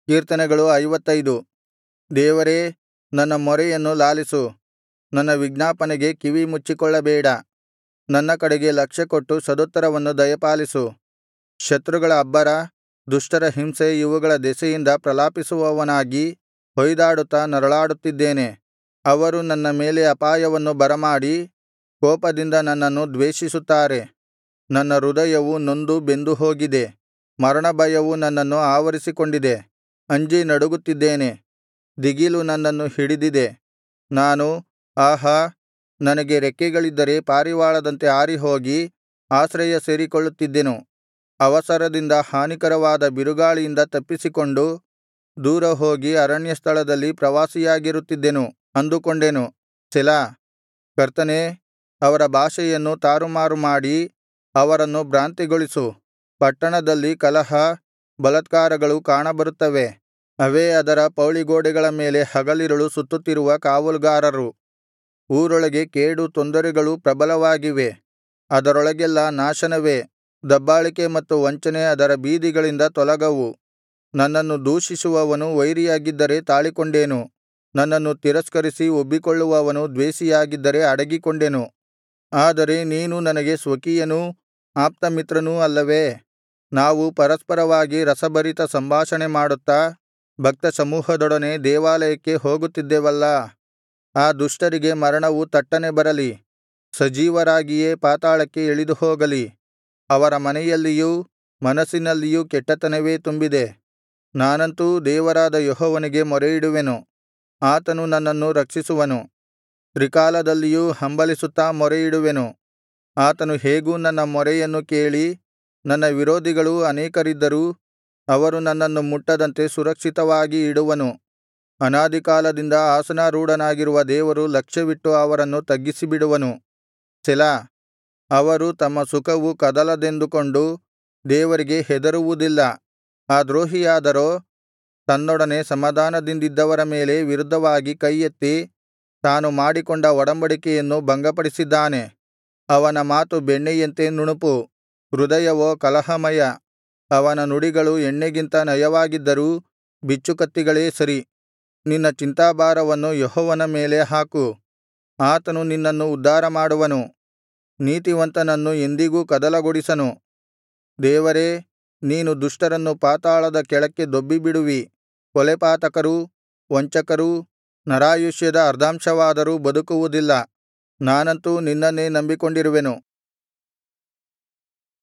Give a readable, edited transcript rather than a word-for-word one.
ಕೀರ್ತನೆಗಳು 55. ದೇವರೇ, ನನ್ನ ಮೊರೆಯನ್ನು ಲಾಲಿಸು, ನನ್ನ ವಿಜ್ಞಾಪನೆಗೆ ಕಿವಿ ಮುಚ್ಚಿಕೊಳ್ಳಬೇಡ. ನನ್ನ ಕಡೆಗೆ ಲಕ್ಷ್ಯಕೊಟ್ಟು ಸದುತ್ತರವನ್ನು ದಯಪಾಲಿಸು. ಶತ್ರುಗಳ ಅಬ್ಬರ, ದುಷ್ಟರ ಹಿಂಸೆ ಇವುಗಳ ದೆಸೆಯಿಂದ ಪ್ರಲಾಪಿಸುವವನಾಗಿ ಹೊಯ್ದಾಡುತ್ತಾ ನರಳಾಡುತ್ತಿದ್ದೇನೆ. ಅವರು ನನ್ನ ಮೇಲೆ ಅಪಾಯವನ್ನು ಬರಮಾಡಿ ಕೋಪದಿಂದ ನನ್ನನ್ನು ದ್ವೇಷಿಸುತ್ತಾರೆ. ನನ್ನ ಹೃದಯವು ನೊಂದು ಬೆಂದು ಹೋಗಿದೆ, ಮರಣಭಯವು ನನ್ನನ್ನು ಆವರಿಸಿಕೊಂಡಿದೆ. ಅಂಜಿ ನಡುಗುತ್ತಿದ್ದೇನೆ, ದಿಗಿಲು ನನ್ನನ್ನು ಹಿಡಿದಿದೆ. ನಾನು, ಆಹಾ, ನನಗೆ ರೆಕ್ಕೆಗಳಿದ್ದರೆ ಪಾರಿವಾಳದಂತೆ ಹಾರಿಹೋಗಿ ಆಶ್ರಯ ಸೇರಿಕೊಳ್ಳುತ್ತಿದ್ದೆನು. ಅವಸರದಿಂದ ಹಾನಿಕರವಾದ ಬಿರುಗಾಳಿಯಿಂದ ತಪ್ಪಿಸಿಕೊಂಡು ದೂರ ಹೋಗಿ ಅರಣ್ಯಸ್ಥಳದಲ್ಲಿ ಪ್ರವಾಸಿಯಾಗಿರುತ್ತಿದ್ದೆನು ಅಂದುಕೊಂಡೆನು. ಸೆಲಾ. ಕರ್ತನೇ, ಅವರ ಭಾಷೆಯನ್ನು ತಾರುಮಾರು ಮಾಡಿ ಅವರನ್ನು ಭ್ರಾಂತಿಗೊಳಿಸು. ಪಟ್ಟಣದಲ್ಲಿ ಕಲಹ, ಬಲಾತ್ಕಾರಗಳು ಕಾಣಬರುತ್ತವೆ. ಅವೇ ಅದರ ಪೌಳಿಗೋಡೆಗಳ ಮೇಲೆ ಹಗಲಿರುಳು ಸುತ್ತುತ್ತಿರುವ ಕಾವಲುಗಾರರು. ಊರೊಳಗೆ ಕೇಡು ತೊಂದರೆಗಳು ಪ್ರಬಲವಾಗಿವೆ, ಅದರೊಳಗೆಲ್ಲಾ ನಾಶನವೇ. ದಬ್ಬಾಳಿಕೆ ಮತ್ತು ವಂಚನೆ ಅದರ ಬೀದಿಗಳಿಂದ ತೊಲಗವು. ನನ್ನನ್ನು ದೂಷಿಸುವವನು ವೈರಿಯಾಗಿದ್ದರೆ ತಾಳಿಕೊಂಡೇನು. ನನ್ನನ್ನು ತಿರಸ್ಕರಿಸಿ ಉಬ್ಬಿಕೊಳ್ಳುವವನು ದ್ವೇಷಿಯಾಗಿದ್ದರೆ ಅಡಗಿಕೊಂಡೆನು. ಆದರೆ ನೀನು ನನಗೆ ಸ್ವಕೀಯನೂ ಆಪ್ತಮಿತ್ರನೂ ಅಲ್ಲವೇ? ನಾವು ಪರಸ್ಪರವಾಗಿ ರಸಭರಿತ ಸಂಭಾಷಣೆ ಮಾಡುತ್ತಾ ಭಕ್ತಸಮೂಹದೊಡನೆ ದೇವಾಲಯಕ್ಕೆ ಹೋಗುತ್ತಿದ್ದೆವಲ್ಲಾ. ಆ ದುಷ್ಟರಿಗೆ ಮರಣವು ತಟ್ಟನೆ ಬರಲಿ, ಸಜೀವರಾಗಿಯೇ ಪಾತಾಳಕ್ಕೆ ಇಳಿದು ಹೋಗಲಿ. ಅವರ ಮನೆಯಲ್ಲಿಯೂ ಮನಸ್ಸಿನಲ್ಲಿಯೂ ಕೆಟ್ಟತನವೇ ತುಂಬಿದೆ. ನಾನಂತೂ ದೇವರಾದ ಯೆಹೋವನಿಗೆ ಮೊರೆಯಿಡುವೆನು, ಆತನು ನನ್ನನ್ನು ರಕ್ಷಿಸುವನು. ತ್ರಿಕಾಲದಲ್ಲಿಯೂ ಹಂಬಲಿಸುತ್ತಾ ಮೊರೆಯಿಡುವೆನು. ಆತನು ಹೇಗೂ ನನ್ನ ಮೊರೆಯನ್ನು ಕೇಳಿ, ನನ್ನ ವಿರೋಧಿಗಳು ಅನೇಕರಿದ್ದರೂ ಅವರು ನನ್ನನ್ನು ಮುಟ್ಟದಂತೆ ಸುರಕ್ಷಿತವಾಗಿ ಇಡುವನು. ಅನಾದಿಕಾಲದಿಂದ ಆಸನಾರೂಢನಾಗಿರುವ ದೇವರು ಲಕ್ಷ್ಯವಿಟ್ಟು ಅವರನ್ನು ತಗ್ಗಿಸಿಬಿಡುವನು. ಸೆಲಾ. ಅವರು ತಮ್ಮ ಸುಖವು ಕದಲದೆಂದುಕೊಂಡು ದೇವರಿಗೆ ಹೆದರುವುದಿಲ್ಲ. ಆ ದ್ರೋಹಿಯಾದರೋ ತನ್ನೊಡನೆ ಸಮಾಧಾನದಿಂದಿದ್ದವರ ಮೇಲೆ ವಿರುದ್ಧವಾಗಿ ಕೈಯೆತ್ತಿ ತಾನು ಮಾಡಿಕೊಂಡ ಒಡಂಬಡಿಕೆಯನ್ನು ಭಂಗಪಡಿಸಿದ್ದಾನೆ. ಅವನ ಮಾತು ಬೆಣ್ಣೆಯಂತೆ ನುಣುಪು, ಹೃದಯವೋ ಕಲಹಮಯ. ಅವನ ನುಡಿಗಳು ಎಣ್ಣೆಗಿಂತ ನಯವಾಗಿದ್ದರೂ ಬಿಚ್ಚುಕತ್ತಿಗಳೇ ಸರಿ. ನಿನ್ನ ಚಿಂತಾಭಾರವನ್ನು ಯೆಹೋವನ ಮೇಲೆ ಹಾಕು, ಆತನು ನಿನ್ನನ್ನು ಉದ್ಧಾರಮಾಡುವನು. ನೀತಿವಂತನನ್ನು ಎಂದಿಗೂ ಕದಲಗೊಡಿಸನು. ದೇವರೇ, ನೀನು ದುಷ್ಟರನ್ನು ಪಾತಾಳದ ಕೆಳಕ್ಕೆ ದೊಬ್ಬಿಬಿಡುವಿ. ಕೊಲೆಪಾತಕರೂ ವಂಚಕರೂ ನರಾಯುಷ್ಯದ ಅರ್ಧಾಂಶವಾದರೂ ಬದುಕುವುದಿಲ್ಲ. ನಾನಂತೂ ನಿನ್ನನ್ನೇ ನಂಬಿಕೊಂಡಿರುವೆನು.